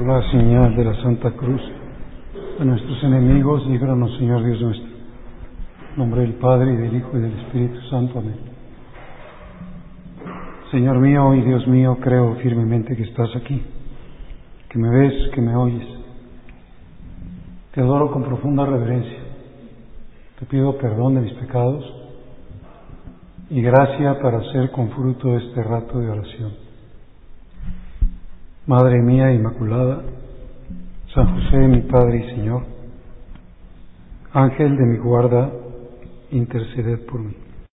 Por la señal de la Santa Cruz, a nuestros enemigos, líbranos, Señor Dios nuestro. En nombre del Padre, y del Hijo, y del Espíritu Santo. Amén. Señor mío y Dios mío, creo firmemente que estás aquí, que me ves, que me oyes. Te adoro con profunda reverencia. Te pido perdón de mis pecados y gracia para hacer con fruto este rato de oración. Madre mía Inmaculada, San José, mi Padre y Señor, Ángel de mi guarda, interceded por mí.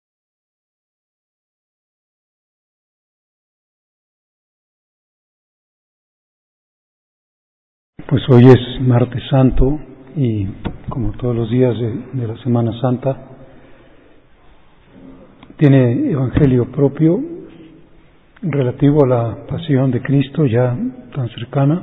Pues hoy es Martes Santo y como todos los días de la Semana Santa, tiene evangelio propio relativo a la pasión de Cristo ya tan cercana.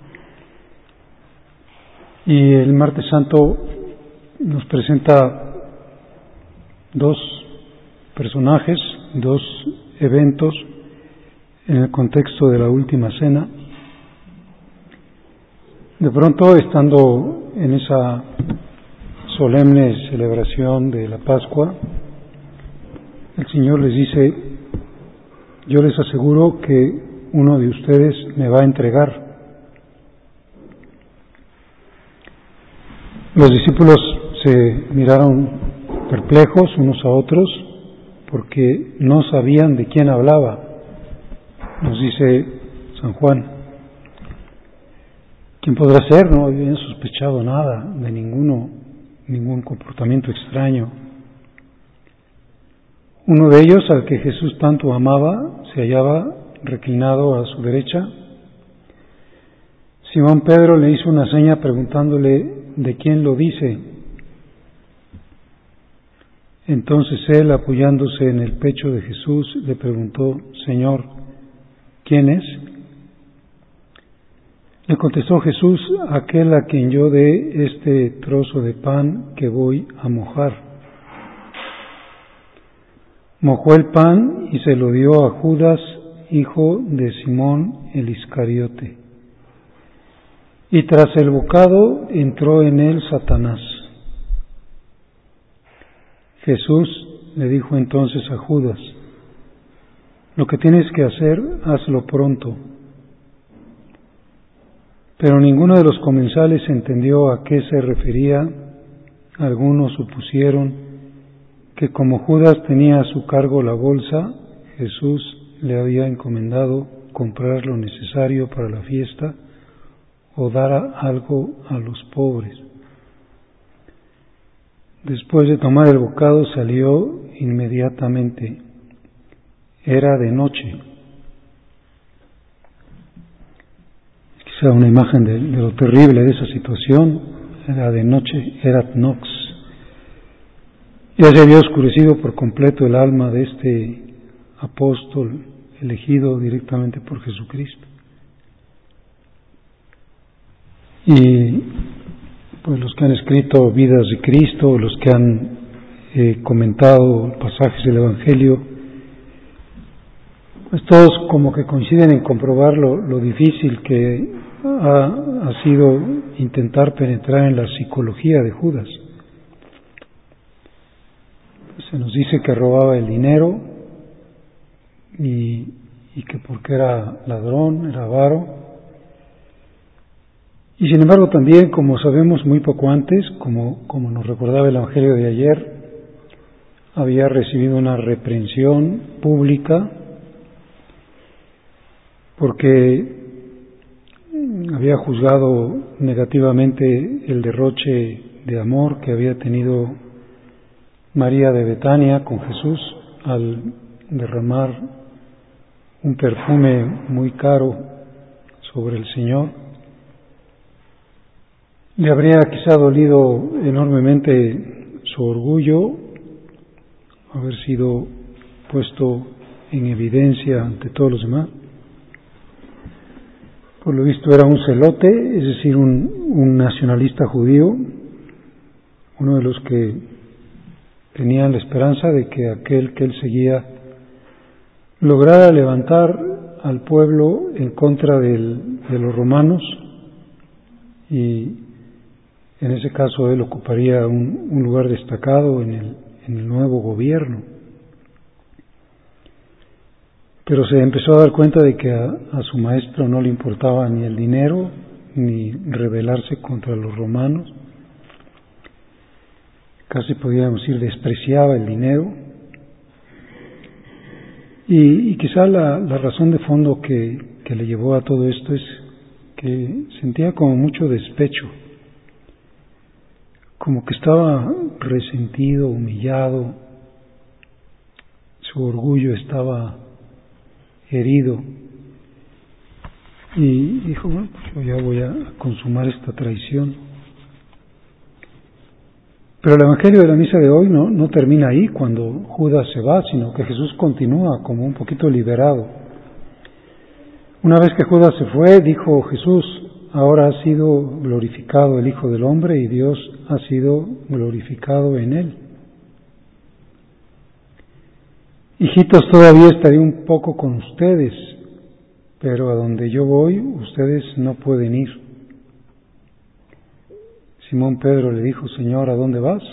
Y el Martes Santo nos presenta dos personajes, dos eventos en el contexto de la Última Cena. De pronto, estando en esa solemne celebración de la Pascua, el Señor les dice: yo les aseguro que uno de ustedes me va a entregar. Los discípulos se miraron perplejos unos a otros porque no sabían de quién hablaba. Nos dice San Juan. ¿Quién podrá ser? No habían sospechado nada de ningún comportamiento extraño. Uno de ellos, al que Jesús tanto amaba, se hallaba reclinado a su derecha. Simón Pedro le hizo una seña preguntándole de quién lo dice. Entonces él, apoyándose en el pecho de Jesús, le preguntó: Señor, ¿quién es? Le contestó Jesús: aquel a quien yo dé este trozo de pan que voy a mojar. Mojó el pan y se lo dio a Judas, hijo de Simón el Iscariote. Y tras el bocado entró en él Satanás. Jesús le dijo entonces a Judas: lo que tienes que hacer, hazlo pronto. Pero ninguno de los comensales entendió a qué se refería. Algunos supusieron que como Judas tenía a su cargo la bolsa, Jesús le había encomendado comprar lo necesario para la fiesta o dar algo a los pobres. Después de tomar el bocado salió inmediatamente. Era de noche. Quizá una imagen de lo terrible de esa situación. Era de noche, erat nox. Ya se había oscurecido por completo el alma de este apóstol elegido directamente por Jesucristo. Y pues los que han escrito vidas de Cristo, los que han comentado pasajes del Evangelio, pues todos como que coinciden en comprobar lo difícil que ha sido intentar penetrar en la psicología de Judas. Se nos dice que robaba el dinero y que porque era ladrón, era avaro. Y sin embargo también, como sabemos muy poco antes, como nos recordaba el Evangelio de ayer, había recibido una reprensión pública porque había juzgado negativamente el derroche de amor que había tenido María de Betania con Jesús al derramar un perfume muy caro sobre el Señor. Le habría quizá dolido enormemente su orgullo, haber sido puesto en evidencia ante todos los demás. Por lo visto era un celote, es decir, un nacionalista judío, uno de los que tenían la esperanza de que aquel que él seguía lograra levantar al pueblo en contra de los romanos y en ese caso él ocuparía un lugar destacado en el nuevo gobierno. Pero se empezó a dar cuenta de que a su maestro no le importaba ni el dinero, ni rebelarse contra los romanos. Casi podríamos decir despreciaba el dinero. Y quizá la razón de fondo que le llevó a todo esto es que sentía como mucho despecho, como que estaba resentido, humillado, su orgullo estaba herido, y dijo, bueno, pues yo ya voy a consumar esta traición. Pero el Evangelio de la misa de hoy no termina ahí cuando Judas se va, sino que Jesús continúa como un poquito liberado. Una vez que Judas se fue, dijo Jesús, ahora ha sido glorificado el Hijo del Hombre y Dios ha sido glorificado en él. Hijitos, todavía estaré un poco con ustedes, pero a donde yo voy, ustedes no pueden ir. Simón Pedro le dijo, Señor, ¿a dónde vas?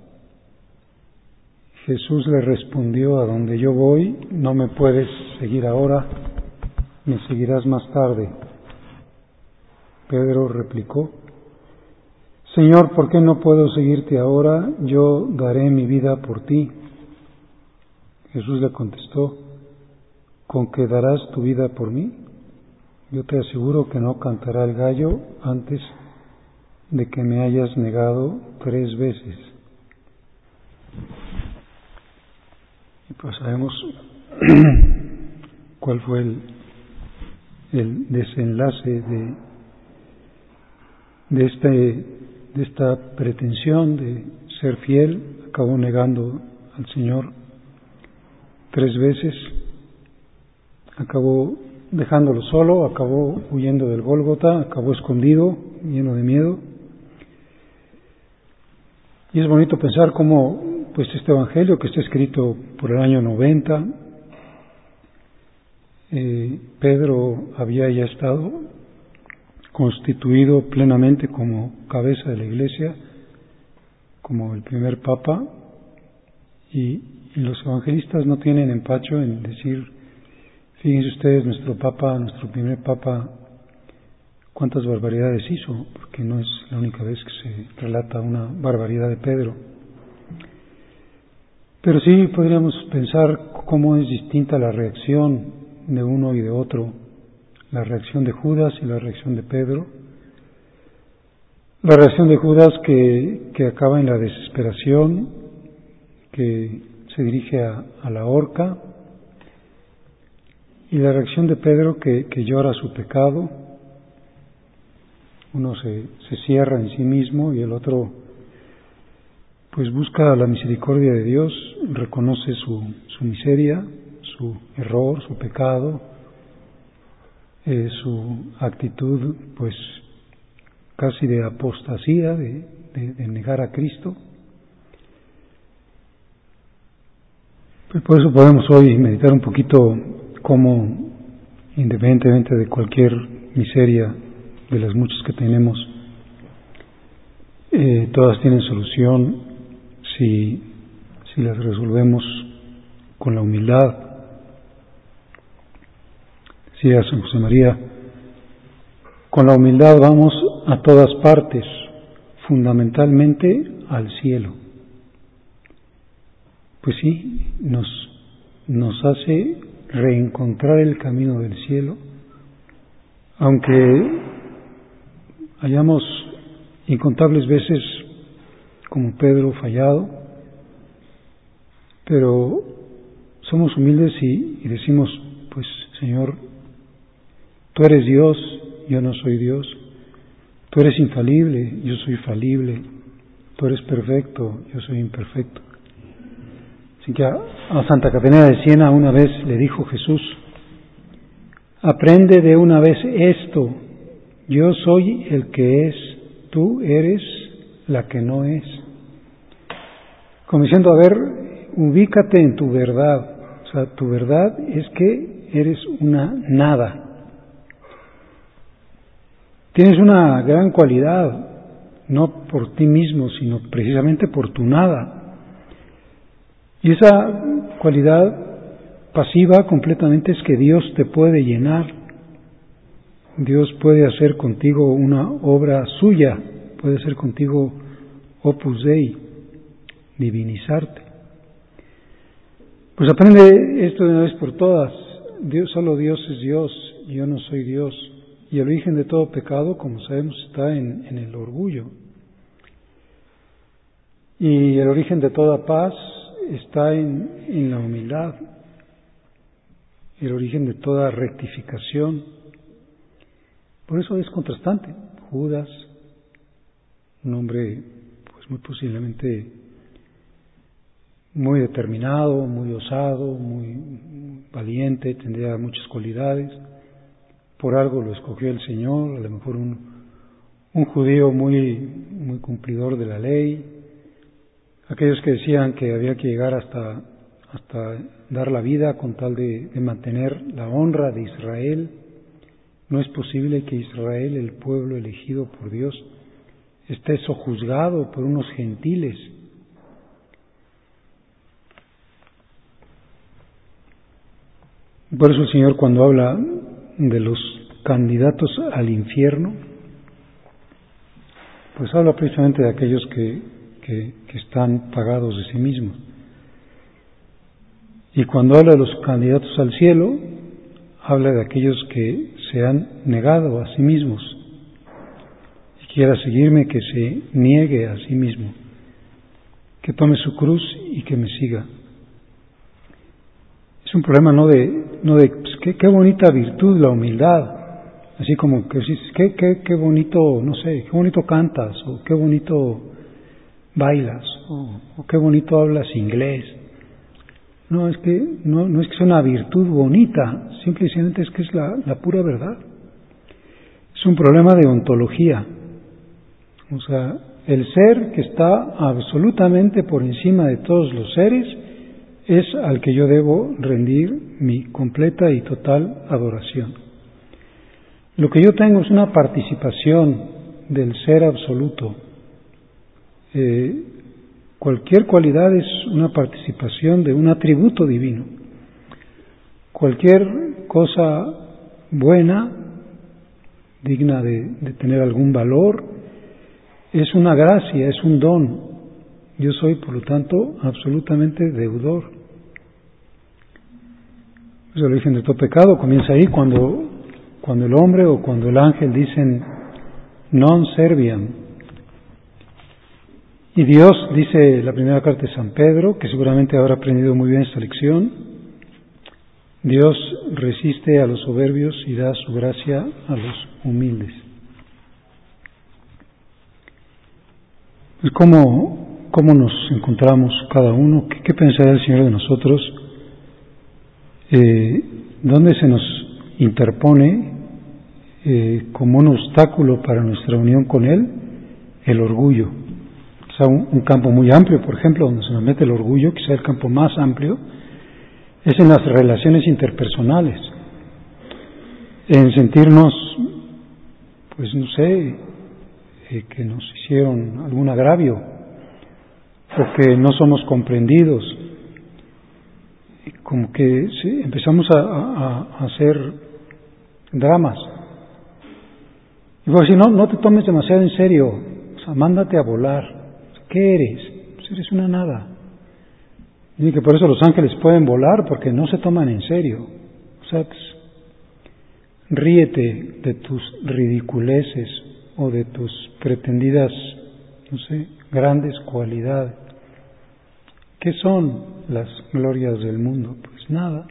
Jesús le respondió, a donde yo voy, no me puedes seguir ahora, me seguirás más tarde. Pedro replicó, Señor, ¿por qué no puedo seguirte ahora? Yo daré mi vida por ti. Jesús le contestó, ¿con qué darás tu vida por mí? Yo te aseguro que no cantará el gallo antes de que me hayas negado 3 veces. Y pues sabemos cuál fue el desenlace de esta pretensión de ser fiel. Acabó negando al Señor 3 veces, acabó dejándolo solo, acabó huyendo del Gólgota, acabó escondido, lleno de miedo. Y es bonito pensar cómo pues este Evangelio, que está escrito por el año 90, Pedro había ya estado constituido plenamente como cabeza de la Iglesia, como el primer Papa, y los evangelistas no tienen empacho en decir, fíjense ustedes, nuestro Papa, nuestro primer Papa, cuántas barbaridades hizo, porque no es la única vez que se relata una barbaridad de Pedro. Pero sí podríamos pensar cómo es distinta la reacción de uno y de otro, la reacción de Judas y la reacción de Pedro. La reacción de Judas que acaba en la desesperación, que se dirige a la horca, y la reacción de Pedro que llora su pecado. Uno se cierra en sí mismo y el otro pues busca la misericordia de Dios, reconoce su miseria, su error, su pecado, su actitud pues casi de apostasía, de negar a Cristo. Pues por eso podemos hoy meditar un poquito cómo, independientemente de cualquier miseria de las muchas que tenemos, todas tienen solución si las resolvemos con la humildad. Decía San José María, con la humildad vamos a todas partes, fundamentalmente al cielo. Pues sí, nos hace reencontrar el camino del cielo, aunque hayamos incontables veces, como Pedro, fallado, pero somos humildes y decimos, pues Señor, tú eres Dios, yo no soy Dios, tú eres infalible, yo soy falible, tú eres perfecto, yo soy imperfecto. Así que a Santa Caterina de Siena una vez le dijo Jesús, aprende de una vez esto, yo soy el que es, tú eres la que no es. Como diciendo, a ver, ubícate en tu verdad. O sea, tu verdad es que eres una nada. Tienes una gran cualidad, no por ti mismo, sino precisamente por tu nada. Y esa cualidad pasiva completamente es que Dios te puede llenar. Dios puede hacer contigo una obra suya, puede hacer contigo opus dei, divinizarte. Pues aprende esto de una vez por todas. Solo Dios es Dios, y yo no soy Dios. Y el origen de todo pecado, como sabemos, está en el orgullo. Y el origen de toda paz está en la humildad. El origen de toda rectificación. Por eso es contrastante. Judas, un hombre pues muy posiblemente muy determinado, muy osado, muy valiente, tendría muchas cualidades. Por algo lo escogió el Señor, a lo mejor un judío muy cumplidor de la ley. Aquellos que decían que había que llegar hasta dar la vida con tal de mantener la honra de Israel. No es posible que Israel, el pueblo elegido por Dios, esté sojuzgado por unos gentiles. Por eso el Señor, cuando habla de los candidatos al infierno, pues habla precisamente de aquellos que están pagados de sí mismos. Y cuando habla de los candidatos al cielo, habla de aquellos que se han negado a sí mismos. Si quiera seguirme, que se niegue a sí mismo, que tome su cruz y que me siga. Es un problema no de pues, qué bonita virtud la humildad, así como que qué bonito, no sé, qué bonito cantas, o qué bonito bailas, o qué bonito hablas inglés. No es que no es que sea una virtud bonita, simplemente es que es la pura verdad. Es un problema de ontología. O sea, el ser que está absolutamente por encima de todos los seres es al que yo debo rendir mi completa y total adoración. Lo que yo tengo es una participación del ser absoluto. Cualquier cualidad es una participación de un atributo divino. Cualquier cosa buena, digna de tener algún valor, es una gracia, es un don. Yo soy, por lo tanto, absolutamente deudor. El origen de todo pecado comienza ahí cuando el hombre o cuando el ángel dicen non serviam. Y Dios, dice la primera carta de San Pedro, que seguramente habrá aprendido muy bien esta lección, Dios resiste a los soberbios y da su gracia a los humildes. ¿Cómo nos encontramos cada uno? ¿Qué pensará el Señor de nosotros? ¿Dónde se nos interpone como un obstáculo para nuestra unión con Él? El orgullo. Quizá un campo muy amplio, por ejemplo, donde se nos mete el orgullo, quizá el campo más amplio, es en las relaciones interpersonales, en sentirnos, pues no sé, que nos hicieron algún agravio, o que no somos comprendidos, como que sí, empezamos a hacer dramas. Y voy a decir, no te tomes demasiado en serio, o sea, mándate a volar. ¿Qué eres? Pues eres una nada. Y que por eso los ángeles pueden volar, porque no se toman en serio. O sea, pues, ríete de tus ridiculeces o de tus pretendidas, no sé, grandes cualidades. ¿Qué son las glorias del mundo? Pues nada.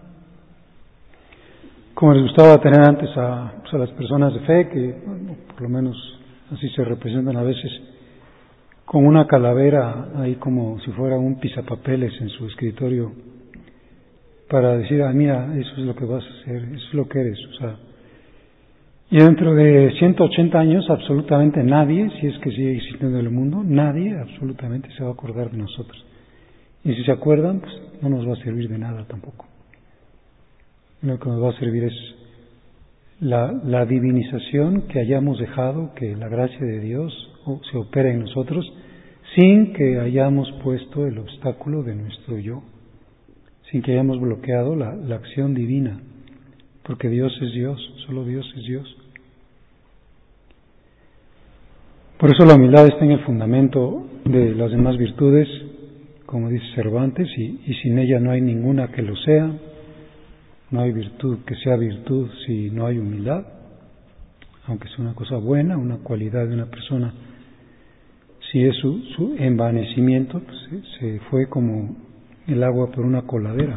Como les gustaba tener antes a las personas de fe, que bueno, por lo menos así se representan a veces, con una calavera ahí como si fuera un pisapapeles en su escritorio, para decir, mira, eso es lo que vas a hacer, eso es lo que eres. O sea, y dentro de 180 años absolutamente nadie, si es que sigue existiendo en el mundo, nadie absolutamente se va a acordar de nosotros. Y si se acuerdan, pues no nos va a servir de nada tampoco. Lo que nos va a servir es la divinización que hayamos dejado, que la gracia de Dios se opera en nosotros, sin que hayamos puesto el obstáculo de nuestro yo, sin que hayamos bloqueado la acción divina, porque Dios es Dios, solo Dios es Dios. Por eso la humildad está en el fundamento de las demás virtudes, como dice Cervantes, y sin ella no hay ninguna que lo sea. No hay virtud que sea virtud si no hay humildad, aunque sea una cosa buena, una cualidad de una persona. Si es su envanecimiento, pues se fue como el agua por una coladera.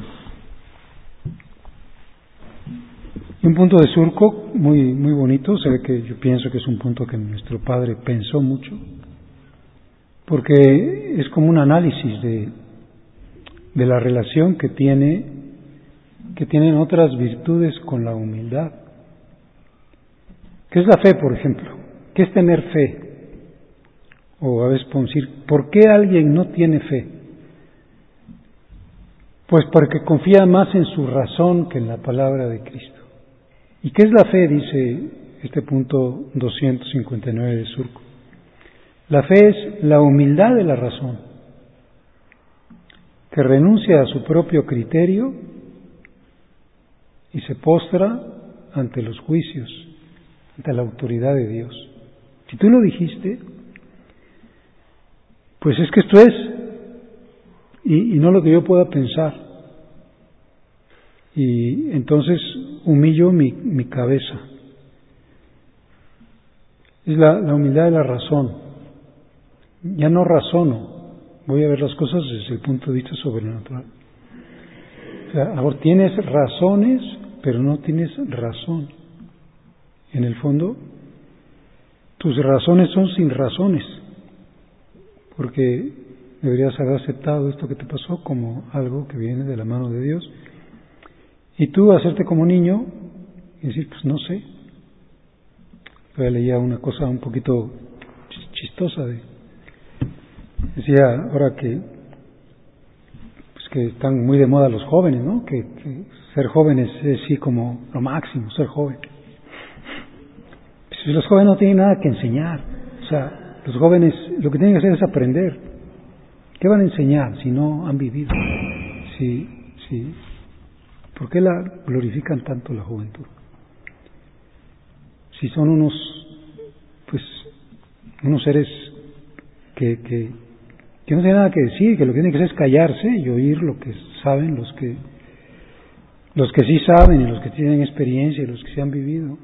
Y un punto de surco muy, muy bonito, se ve que yo pienso que es un punto que nuestro Padre pensó mucho, porque es como un análisis de la relación que tienen otras virtudes con la humildad. ¿Qué es la fe, por ejemplo? ¿Qué es tener fe? O a veces podemos decir, ¿por qué alguien no tiene fe? Pues porque confía más en su razón que en la palabra de Cristo. ¿Y qué es la fe? Dice este punto 259 de Surco. La fe es la humildad de la razón, que renuncia a su propio criterio y se postra ante los juicios, ante la autoridad de Dios. Si tú lo dijiste, pues es que esto es, y no lo que yo pueda pensar. Y entonces humillo mi cabeza. Es la humildad de la razón. Ya no razono, voy a ver las cosas desde el punto de vista sobrenatural. O sea, ahora tienes razones, pero no tienes razón. En el fondo, tus razones son sin razones, porque deberías haber aceptado esto que te pasó como algo que viene de la mano de Dios. Y tú hacerte como niño y decir, pues no sé. Yo leía una cosa un poquito chistosa. Decía ahora que están muy de moda los jóvenes, ¿no? Que ser jóvenes es sí como lo máximo, ser joven. Pues los jóvenes no tienen nada que enseñar. O sea, los jóvenes lo que tienen que hacer es aprender. ¿Qué van a enseñar si no han vivido? Sí. ¿Por qué la glorifican tanto la juventud? Si son unos seres que no tienen nada que decir, que lo que tienen que hacer es callarse y oír lo que saben los que sí saben y los que tienen experiencia y los que sí han vivido.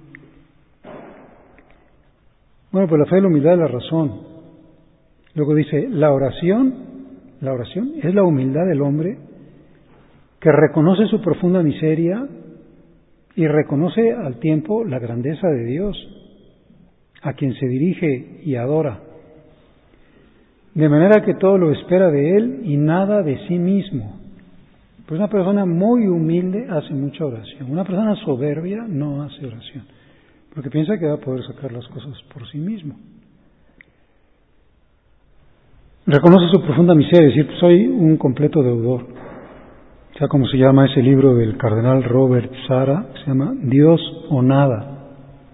Bueno, pues la fe es la humildad de la razón. Luego dice, la oración es la humildad del hombre que reconoce su profunda miseria y reconoce al tiempo la grandeza de Dios, a quien se dirige y adora, de manera que todo lo espera de Él y nada de sí mismo. Pues una persona muy humilde hace mucha oración. Una persona soberbia no hace oración, porque piensa que va a poder sacar las cosas por sí mismo. Reconoce su profunda miseria, es decir, soy un completo deudor. O sea, como se llama ese libro del cardenal Robert Sara, se llama Dios o nada.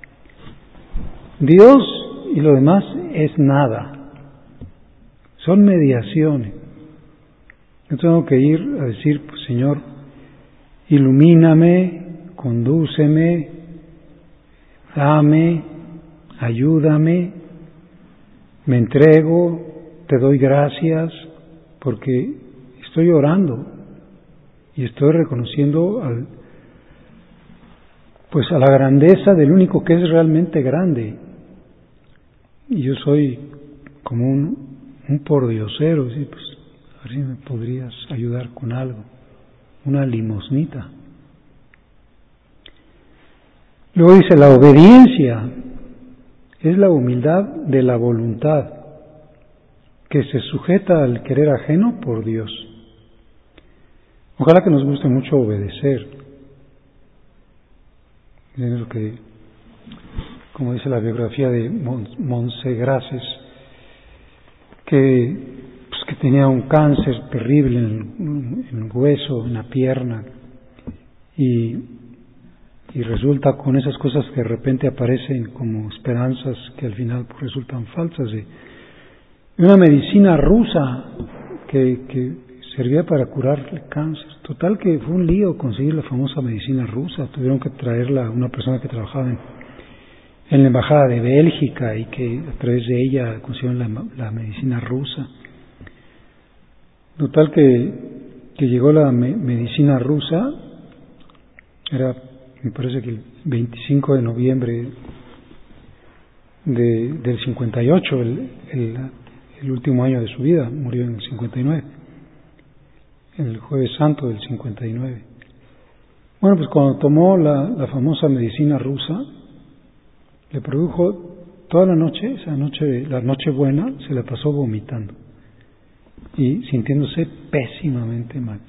Dios y lo demás es nada. Son mediaciones. Yo tengo que ir a decir, pues, Señor, ilumíname, condúceme, dame, ayúdame, me entrego, te doy gracias, porque estoy orando y estoy reconociendo a la grandeza del único que es realmente grande. Y yo soy como un pordiosero, ¿sí? Pues a ver si me podrías ayudar con algo, una limosnita. Luego dice, la obediencia es la humildad de la voluntad que se sujeta al querer ajeno por Dios. Ojalá que nos guste mucho obedecer. Es lo que, como dice la biografía de Monsegraces, que tenía un cáncer terrible en el hueso, en la pierna, y y resulta con esas cosas que de repente aparecen como esperanzas que al final pues, resultan falsas. De una medicina rusa que servía para curar el cáncer. Total que fue un lío conseguir la famosa medicina rusa. Tuvieron que traerla a una persona que trabajaba en la embajada de Bélgica y que a través de ella consiguieron la medicina rusa. Total que llegó la medicina rusa, me parece que el 25 de noviembre del 58, el último año de su vida, murió en el 59, el Jueves Santo del 59. Bueno, pues cuando tomó la famosa medicina rusa, le produjo toda la noche, la noche buena, se la pasó vomitando y sintiéndose pésimamente mal.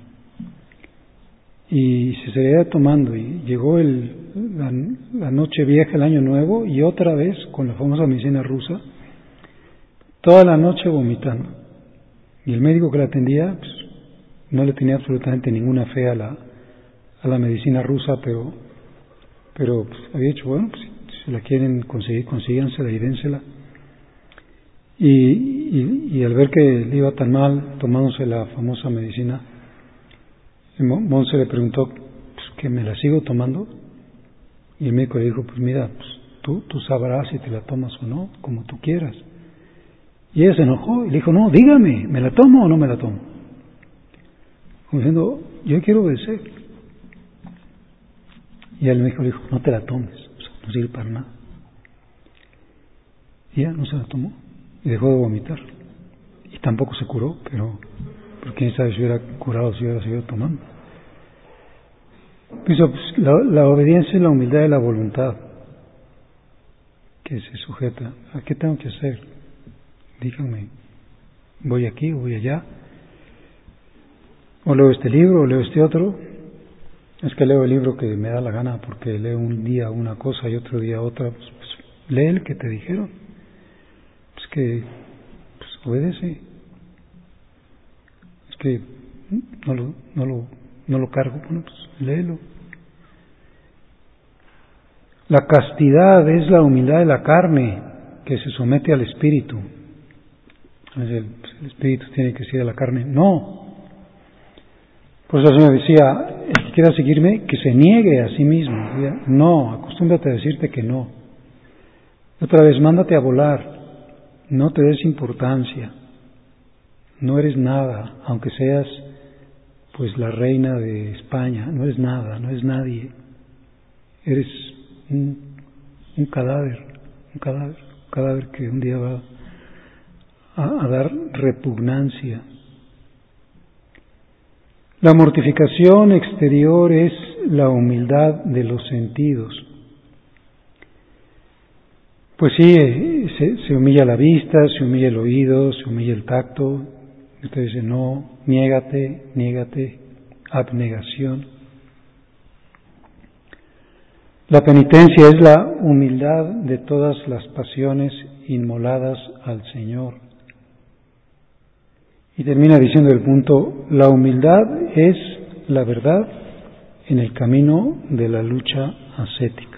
Y se seguía tomando y llegó la noche vieja, el año nuevo, y otra vez con la famosa medicina rusa, toda la noche vomitando. Y el médico que la atendía pues, no le tenía absolutamente ninguna fe a la medicina rusa, pero pues, había dicho, bueno, pues, si la quieren conseguir, consígansela y dénsela. Y al ver que le iba tan mal tomándose la famosa medicina, Monse le preguntó, pues, ¿que me la sigo tomando? Y el médico le dijo, pues mira, pues, tú sabrás si te la tomas o no, como tú quieras. Y ella se enojó y le dijo, no, dígame, ¿me la tomo o no me la tomo? Como diciendo, yo quiero obedecer. Y el médico le dijo, no te la tomes, o sea, no sirve para nada. Y ella no se la tomó y dejó de vomitar. Y tampoco se curó, pero quién sabe si hubiera curado, si hubiera seguido tomando. Pues, la obediencia es la humildad de la voluntad que se sujeta. ¿A qué tengo que hacer? Díganme, ¿voy aquí o voy allá? ¿O leo este libro o leo este otro? Es que leo el libro que me da la gana porque leo un día una cosa y otro día otra. Pues lee el que te dijeron. Pues obedece. Es que no lo cargo, bueno, pues léelo. La castidad es la humildad de la carne que se somete al espíritu. El espíritu tiene que seguir a la carne. No. Por eso el Señor decía, el que quiera seguirme, que se niegue a sí mismo. No, acostúmbrate a decirte que no. Otra vez, mándate a volar. No te des importancia. No eres nada, aunque seas pues la reina de España. No eres nada, no eres nadie. Eres un cadáver que un día va a dar repugnancia. La mortificación exterior es la humildad de los sentidos. Pues sí, se humilla la vista, se humilla el oído, se humilla el tacto. Usted dice, no, niégate, abnegación. La penitencia es la humildad de todas las pasiones inmoladas al Señor. Y termina diciendo el punto, la humildad es la verdad en el camino de la lucha ascética.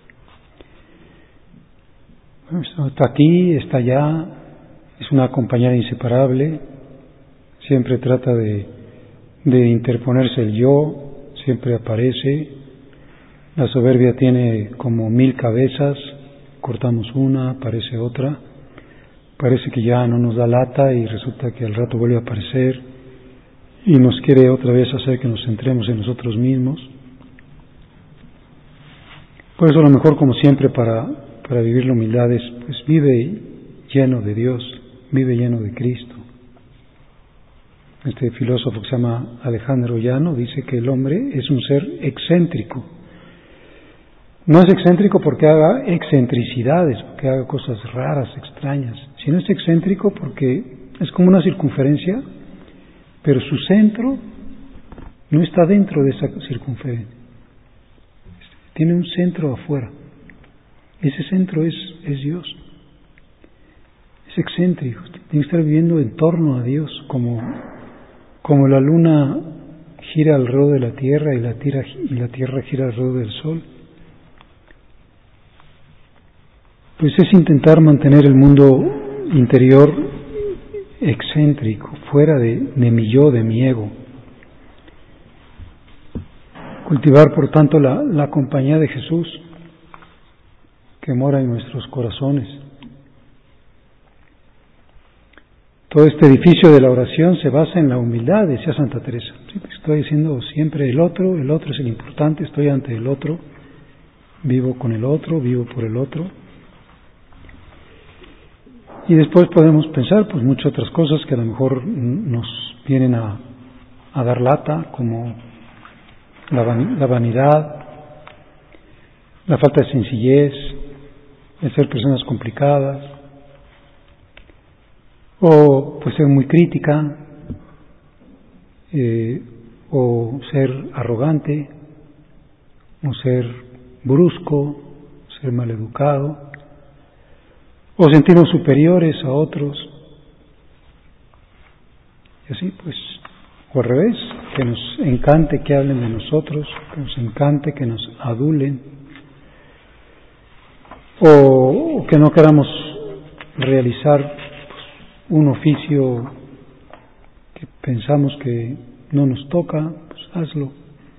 Bueno, está aquí, está allá, es una compañera inseparable, siempre trata de interponerse el yo, siempre aparece, la soberbia tiene como 1000 cabezas, cortamos una, aparece otra, parece que ya no nos da lata y resulta que al rato vuelve a aparecer y nos quiere otra vez hacer que nos centremos en nosotros mismos. Por eso a lo mejor, como siempre, para vivir la humildad es, pues vive lleno de Dios, vive lleno de Cristo. Este filósofo que se llama Alejandro Llano dice que el hombre es un ser excéntrico. No es excéntrico porque haga excentricidades, porque haga cosas raras, extrañas, sino es excéntrico porque es como una circunferencia, pero su centro no está dentro de esa circunferencia. Tiene un centro afuera. Ese centro es Dios. Es excéntrico, tiene que estar viviendo en torno a Dios, como la luna gira alrededor de la Tierra y la Tierra gira alrededor del Sol. pues es intentar mantener el mundo interior excéntrico, fuera de mi yo, de mi ego. Cultivar, por tanto, la compañía de Jesús que mora en nuestros corazones. Todo este edificio de la oración se basa en la humildad, decía Santa Teresa. Sí, estoy diciendo siempre el otro es el importante, estoy ante el otro, vivo con el otro, vivo por el otro. Y después podemos pensar pues muchas otras cosas que a lo mejor nos vienen a dar lata, como la vanidad, la falta de sencillez, el ser personas complicadas, o pues ser muy crítica, o ser arrogante, o ser brusco, ser maleducado, o sentirnos superiores a otros, y así pues, o al revés, que nos encante que hablen de nosotros, que nos encante que nos adulen, o que no queramos realizar un oficio que pensamos que no nos toca, pues hazlo.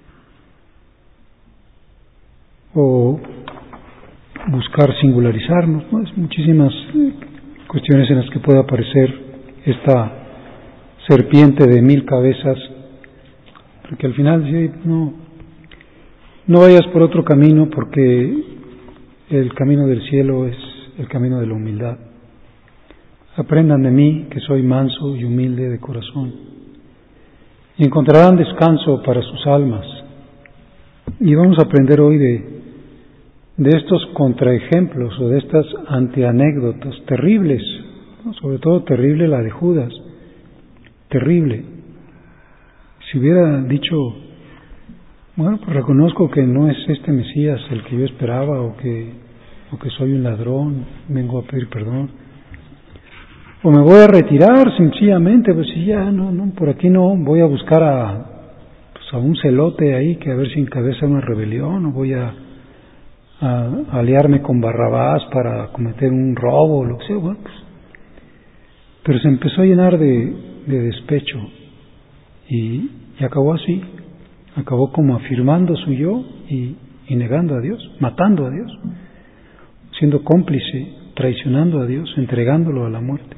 O buscar singularizarnos, ¿no? Es muchísimas cuestiones en las que puede aparecer esta serpiente de 1000 cabezas, porque al final sí, no vayas por otro camino, porque el camino del cielo es el camino de la humildad. Aprendan de mí, que soy manso y humilde de corazón, y encontrarán descanso para sus almas. Y vamos a aprender hoy de estos contraejemplos o de estas antianécdotas terribles, ¿no? Sobre todo terrible la de Judas, terrible. Si hubiera dicho, bueno, pues reconozco que no es este Mesías el que yo esperaba, o que soy un ladrón, vengo a pedir perdón, o me voy a retirar sencillamente, pues si ya no, por aquí no, voy a buscar a un celote ahí que a ver si encabeza una rebelión, o voy a aliarme con Barrabás para cometer un robo o lo que sea, bueno, pues, pero se empezó a llenar de despecho y acabó así, acabó como afirmando su yo y negando a Dios, matando a Dios, siendo cómplice, traicionando a Dios, entregándolo a la muerte.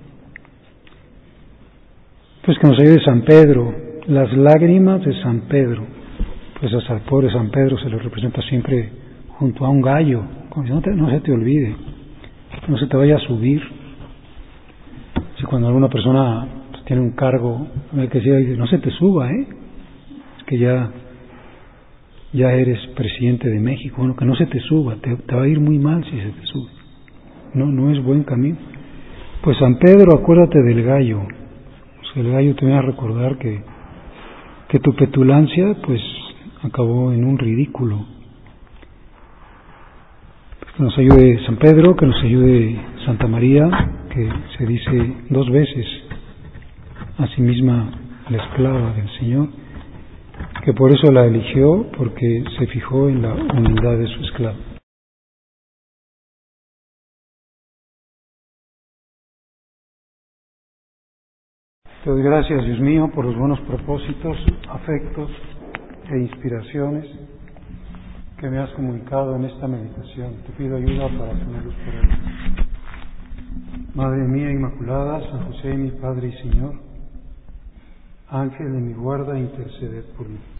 Pues que nos ayude San Pedro, las lágrimas de San Pedro, pues al pobre San Pedro se le representa siempre junto a un gallo, como si no se te olvide, no se te vaya a subir. Si cuando alguna persona pues, tiene un cargo, el que sea dice, no se te suba, es que ya eres presidente de México, bueno, que no se te suba, te va a ir muy mal si se te sube, no es buen camino. Pues San Pedro, acuérdate del gallo, pues el gallo te viene a recordar que tu petulancia pues acabó en un ridículo. Que nos ayude San Pedro, que nos ayude Santa María, que se dice 2 veces a sí misma la esclava del Señor, que por eso la eligió, porque se fijó en la humildad de su esclava. Te doy gracias, Dios mío, por los buenos propósitos, afectos e inspiraciones que me has comunicado en esta meditación. Te pido ayuda para tenerlos por él. Madre mía Inmaculada, San José, mi Padre y Señor, Ángel de mi guarda, interceded por mí.